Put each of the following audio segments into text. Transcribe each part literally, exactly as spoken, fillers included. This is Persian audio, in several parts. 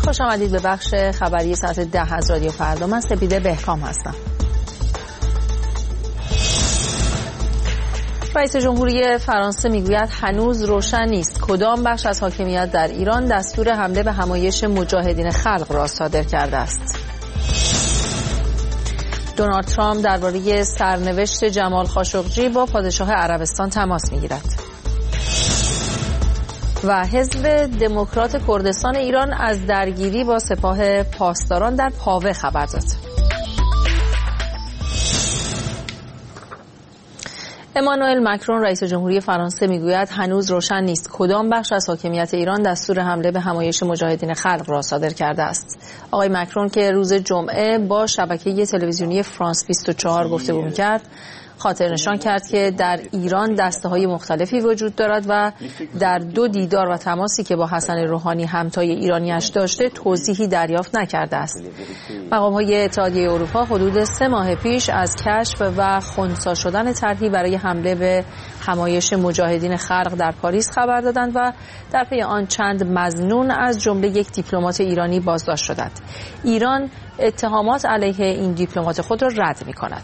خوش آمدید به بخش خبری ساعت ده از رادیو فردا. من سپیده بهکام هستم. رئیس جمهوری فرانسه میگوید هنوز روشن نیست کدام بخش از حاکمیت در ایران دستور حمله به همایش مجاهدین خلق را صادر کرده است. دونالد ترامپ درباره سرنوشت جمال خاشقجی با پادشاه عربستان تماس میگیرد. و حزب دموکرات کردستان ایران از درگیری با سپاه پاسداران در پاوه خبر داد. امانوئل مکرون رئیس جمهوری فرانسه میگوید هنوز روشن نیست کدام بخش از حاکمیت ایران دستور حمله به همایش مجاهدین خلق را صادر کرده است. آقای مکرون که روز جمعه با شبکه تلویزیونی فرانس بیست و چهار گفتگو می‌کرد، خاطر نشان کرد که در ایران دسته‌های مختلفی وجود دارد و در دو دیدار و تماسی که با حسن روحانی همتای ایرانیش داشته توضیحی دریافت نکرده است. مقام‌های اتحادیه اروپا حدود سه ماه پیش از کشف و خنثی شدن طرحی برای حمله به همایش مجاهدین خلق در پاریس خبر دادند و در پی آن چند مظنون از جمله یک دیپلمات ایرانی بازداشت شدند. ایران اتهامات علیه این دیپلمات خود را رد می‌کند.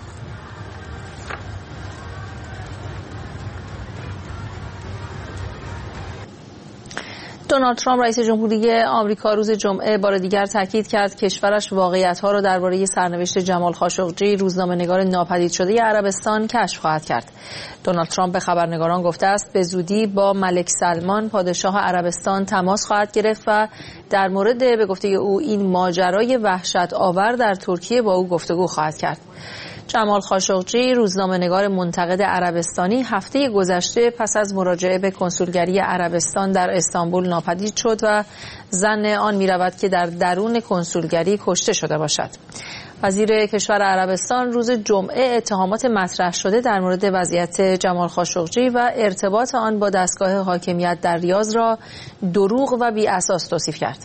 دونالد ترامپ رئیس جمهوری آمریکا روز جمعه بار دیگر تاکید کرد کشورش واقعیت‌ها را درباره سرنوشت جمال خاشقجی روزنامه‌نگار ناپدید شده عربستان کشف خواهد کرد. دونالد ترامپ به خبرنگاران گفته است به زودی با ملک سلمان پادشاه عربستان تماس خواهد گرفت و در مورد به گفته او این ماجرای وحشت آور در ترکیه با او گفتگو خواهد کرد. جمال خاشقجی روزنامه‌نگار منتقد عربستانی هفته گذشته پس از مراجعه به کنسولگری عربستان در استانبول ناپدید شد و ظن آن می‌رود که در درون کنسولگری کشته شده باشد. وزیر کشور عربستان روز جمعه اتهامات مطرح شده در مورد وضعیت جمال خاشقجی و ارتباط آن با دستگاه حاکمیت در ریاض را دروغ و بی اساس توصیف کرد.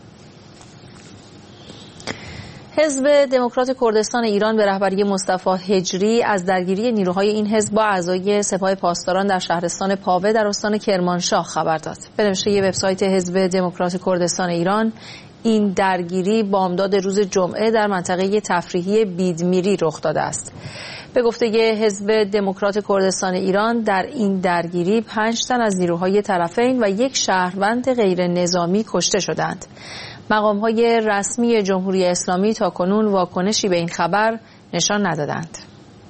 حزب دموکرات کردستان ایران به رهبری مصطفی هجری از درگیری نیروهای این حزب با اعضای سپاه پاسداران در شهرستان پاوه در استان کرمانشاه خبر داد. به نشریه وبسایت حزب دموکرات کردستان ایران، این درگیری بامداد روز جمعه در منطقه تفریحی بیدمیری رخ داده است. به گفته حزب دموکرات کردستان ایران در این درگیری پنج تن از نیروهای طرفین و یک شهروند غیر نظامی کشته شدند. مقام‌های رسمی جمهوری اسلامی تاکنون واکنشی به این خبر نشان ندادند.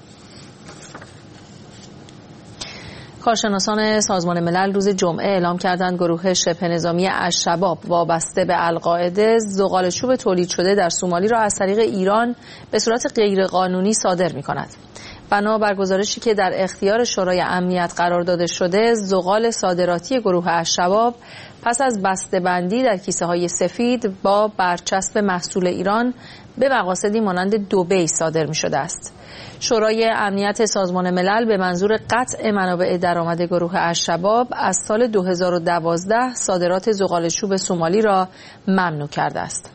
کارشناسان سازمان ملل روز جمعه اعلام کردند گروه شبه نظامی الشباب وابسته به القاعده ذغال‌چوب تولید شده در سومالی را از طریق ایران به صورت غیرقانونی صادر می‌کند. بنا بر گزارشی که در اختیار شورای امنیت قرار داده شده، ذغال صادراتی گروه الشباب پس از بسته‌بندی در کیسه‌های سفید با برچسب محصول ایران به مقاصدی مانند دبی صادر می‌شده است. شورای امنیت سازمان ملل به منظور قطع منابع درآمد گروه الشباب از سال دو هزار و دوازده صادرات ذغال‌چوب سومالی را ممنوع کرده است.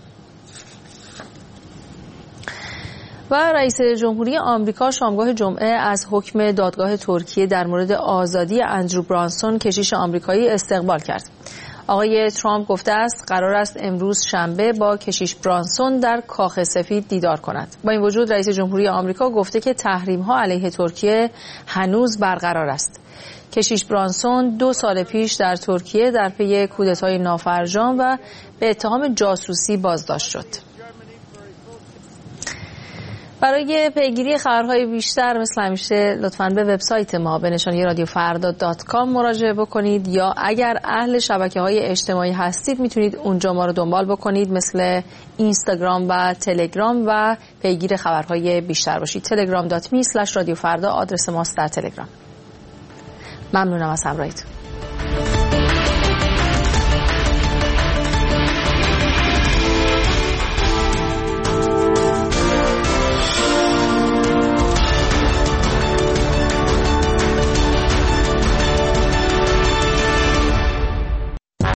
و رئیس جمهوری آمریکا شامگاه جمعه از حکم دادگاه ترکیه در مورد آزادی اندرو برانسون کشیش آمریکایی استقبال کرد. آقای ترامپ گفته است قرار است امروز شنبه با کشیش برانسون در کاخ سفید دیدار کند. با این وجود رئیس جمهوری آمریکا گفته که تحریم‌ها علیه ترکیه هنوز برقرار است. کشیش برانسون دو سال پیش در ترکیه در پی کودتای نافرجام و به اتهام جاسوسی بازداشت شد. برای پیگیری خبرهای بیشتر مثل همیشه لطفاً به وبسایت ما به نشانی رادیو فردا دات کام مراجعه بکنید یا اگر اهل شبکه‌های اجتماعی هستید میتونید اونجا ما رو دنبال بکنید مثل اینستاگرام و تلگرام و پیگیر خبرهای بیشتر باشید. تلگرام دات می اسلش رادیو فردا آدرس ماست در تلگرام. ممنونم از همراهیتون.